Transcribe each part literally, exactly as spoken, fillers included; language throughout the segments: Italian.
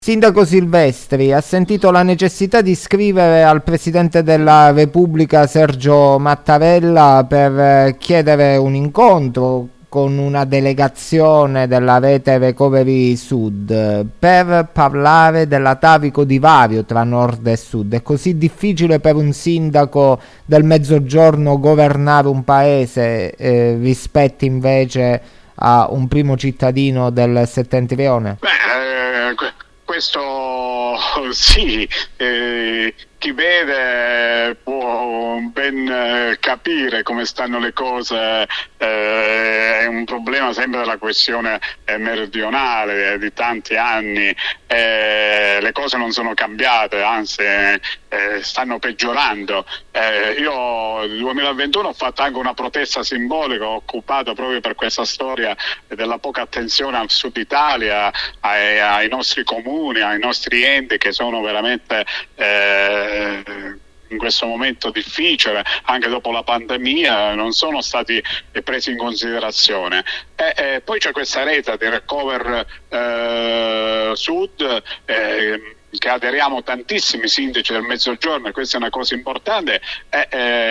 Sindaco Silvestri, ha sentito la necessità di scrivere al Presidente della Repubblica Sergio Mattarella per chiedere un incontro con una delegazione della rete Recovery Sud per parlare dell'atavico divario tra nord e sud. È così difficile per un sindaco del Mezzogiorno governare un paese eh, rispetto invece a un primo cittadino del settentrione? Beh, eh, questo sì, eh, chi vede può ben capire come stanno le cose, eh, è un problema sempre della questione meridionale, eh, di tanti anni, eh, le cose non sono cambiate, anzi eh, stanno peggiorando. Eh, io nel duemilaventuno ho fatto anche una protesta simbolica, ho occupato proprio per questa storia della poca attenzione al Sud Italia, ai, ai nostri comuni, ai nostri enti che sono veramente eh, in questo momento difficile, anche dopo la pandemia, non sono stati presi in considerazione. E, e poi c'è questa rete di Recover eh, Sud, eh, che aderiamo tantissimi sindaci del Mezzogiorno, e questa è una cosa importante. Eh,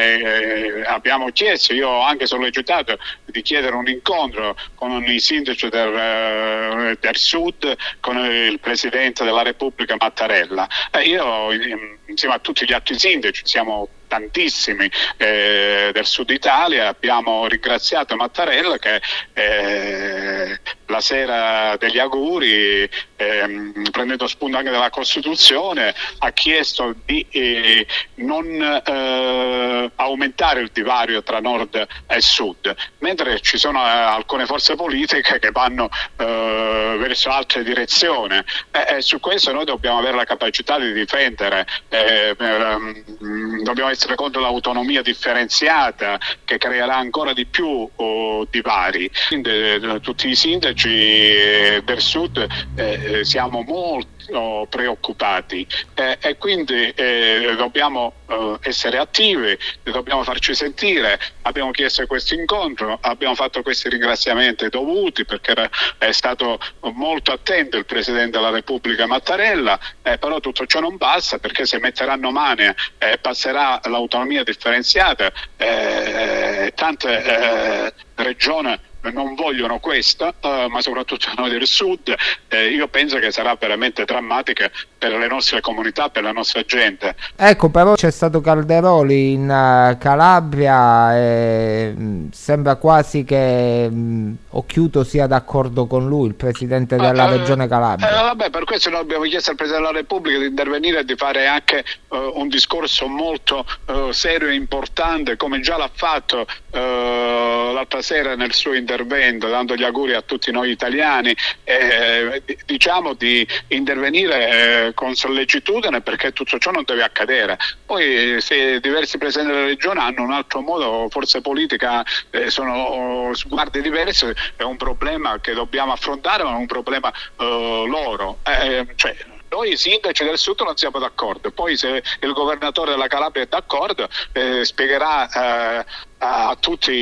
eh, abbiamo chiesto, io ho anche sollecitato di chiedere un incontro con i sindaci del, eh, del Sud, con il Presidente della Repubblica Mattarella. Eh, io insieme a tutti gli altri sindaci, siamo tantissimi eh, del Sud Italia, abbiamo ringraziato Mattarella che eh, la sera degli auguri, eh, prendendo spunto anche dalla Costituzione, ha chiesto di eh, non eh, aumentare il divario tra nord e sud, mentre ci sono eh, alcune forze politiche che vanno eh, verso altre direzioni, e, e su questo noi dobbiamo avere la capacità di difendere, eh, per, um, dobbiamo essere contro l'autonomia differenziata che creerà ancora di più oh, divari. Quindi, eh, tutti i sindaci del sud eh, siamo molto preoccupati eh, e quindi eh, dobbiamo eh, essere attivi, dobbiamo farci sentire. Abbiamo chiesto questo incontro, abbiamo fatto questi ringraziamenti dovuti perché era, è stato molto attento il Presidente della Repubblica Mattarella, eh, però tutto ciò non basta, perché se metteranno mani e eh, passerà l'autonomia differenziata, eh, tante eh, regioni non vogliono questo, uh, ma soprattutto noi del sud, eh, io penso che sarà veramente drammatica per le nostre comunità, per la nostra gente. Ecco, però c'è stato Calderoli in uh, Calabria e mh, sembra quasi che mh, Occhiuto sia d'accordo con lui, il Presidente della uh, Regione Calabria. Eh, vabbè, per questo noi abbiamo chiesto al Presidente della Repubblica di intervenire e di fare anche uh, un discorso molto uh, serio e importante, come già l'ha fatto uh, l'altra sera nel suo intervento, intervento, dando gli auguri a tutti noi italiani, eh, diciamo di intervenire eh, con sollecitudine, perché tutto ciò non deve accadere. Poi se diversi presidenti della regione hanno un altro modo, forse politica, eh, sono sguardi diversi, è un problema che dobbiamo affrontare, ma è un problema eh, loro. Eh, cioè, noi sindaci del sud non siamo d'accordo, poi se il governatore della Calabria è d'accordo, eh, spiegherà eh, a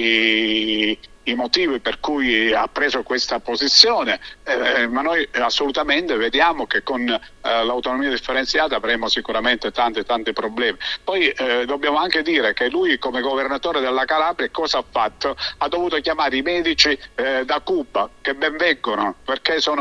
tutti i motivi per cui ha preso questa posizione, eh, ma noi assolutamente vediamo che con eh, l'autonomia differenziata avremo sicuramente tanti tanti problemi. Poi eh, dobbiamo anche dire che lui, come governatore della Calabria, cosa ha fatto? Ha dovuto chiamare i medici eh, da Cuba, che ben vengono, perché sono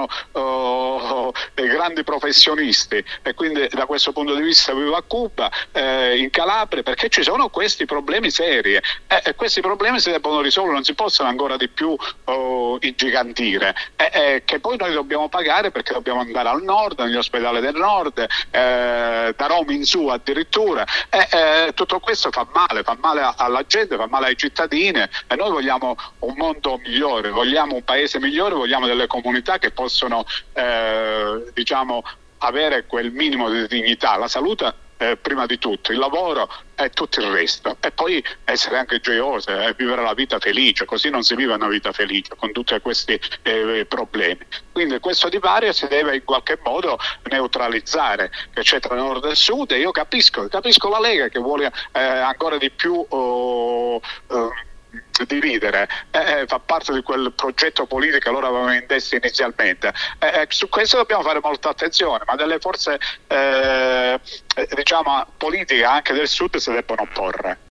oh, dei grandi professionisti, e quindi da questo punto di vista vivo a Cuba, eh, in Calabria, perché ci sono questi problemi seri, eh, e questi problemi si debbono risolvere, non si possono ancora di più oh, ingigantire, eh, eh, che poi noi dobbiamo pagare, perché dobbiamo andare al nord, negli ospedali del nord, eh, da Roma in su addirittura, eh, eh, tutto questo fa male, fa male alla gente, fa male ai cittadini, e noi vogliamo un mondo migliore, vogliamo un paese migliore, vogliamo delle comunità che possono eh, diciamo avere quel minimo di dignità, la salute Eh, prima di tutto, il lavoro e tutto il resto, e poi essere anche gioiosi e eh, vivere la vita felice. Così non si vive una vita felice con tutti questi eh, problemi. Quindi questo divario si deve in qualche modo neutralizzare, che c'è tra nord e sud, e io capisco capisco la Lega che vuole eh, ancora di più oh, oh, dividere, eh, fa parte di quel progetto politico che loro avevano in testa inizialmente. Eh, su questo dobbiamo fare molta attenzione, ma delle forze eh, diciamo politiche anche del sud si debbono opporre.